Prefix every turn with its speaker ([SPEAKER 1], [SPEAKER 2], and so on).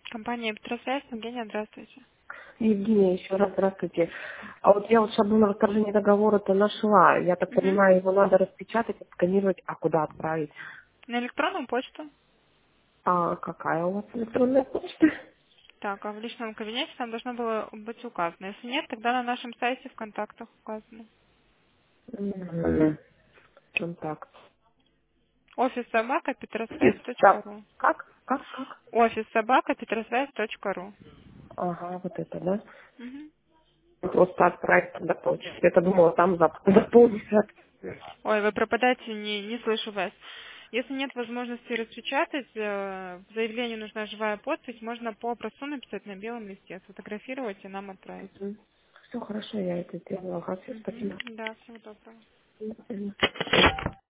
[SPEAKER 1] Компания «Петросвязь», Евгения, здравствуйте.
[SPEAKER 2] Евгения, еще раз здравствуйте. А вот я вот шаблон расторжения договора-то нашла. Я так
[SPEAKER 1] Мгм.
[SPEAKER 2] понимаю, его надо распечатать, отсканировать, а куда отправить?
[SPEAKER 1] На электронную почту.
[SPEAKER 2] А какая у вас электронная почта?
[SPEAKER 1] Так, а в личном кабинете там должно было быть указано. Если нет, тогда на нашем сайте в контактах указано.
[SPEAKER 2] Контакт.
[SPEAKER 1] Офис собака
[SPEAKER 2] Так,
[SPEAKER 1] петросвязь.ру.
[SPEAKER 2] как?
[SPEAKER 1] Офис собака петросвязь.ру.
[SPEAKER 2] Ага, вот это, да?
[SPEAKER 1] Мгм.
[SPEAKER 2] Просто отправить туда получится. Я-то думала, там заполнить.
[SPEAKER 1] Ой, вы пропадаете, не слышу вас. Если нет возможности распечатать, в заявлении нужна живая подпись, можно по образцу написать на белом листе, сфотографировать и нам отправить.
[SPEAKER 2] Все хорошо, я это сделала. Ага, все,
[SPEAKER 1] Мгм.
[SPEAKER 2] спасибо.
[SPEAKER 1] Да, всего доброго.
[SPEAKER 2] До свидания.